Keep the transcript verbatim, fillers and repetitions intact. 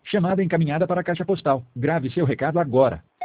Chamada encaminhada para a caixa postal. Grave seu recado agora.